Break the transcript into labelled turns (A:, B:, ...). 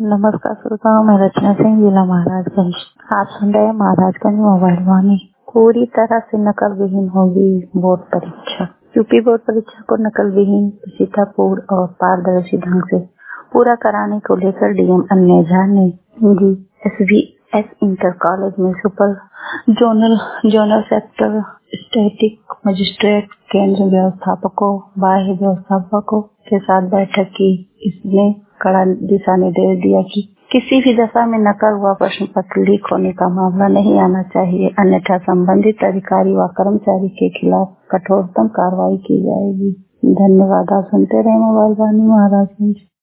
A: नमस्कार श्रोताओं, मैं रचना सिंह, जिला महाराजगंज। आप सुन रहे हैं महाराजगंज मोबाइल वाणी। पूरी तरह से नकल विहीन होगी बोर्ड परीक्षा। यूपी बोर्ड परीक्षा को नकल विहीन, प्रसिद्धापूर्ण और पारदर्शी ढंग से पूरा कराने को लेकर डीएम अन्य झा ने SVS इंटर कॉलेज में super zonal sector static magistrate, केंद्र व्यवस्थापकों, बाह्य व्यवस्थापकों के साथ बैठक की। इसने कड़ा दिशा निर्देश दिया कि किसी भी दशा में नकल हुआ प्रश्न पत्र लीक होने का मामला नहीं आना चाहिए, अन्यथा संबंधित अधिकारी व कर्मचारी के खिलाफ कठोरतम कार्रवाई की जाएगी। धन्यवाद। आप सुनते रहे मोबाइल वाणी महाराजगंज।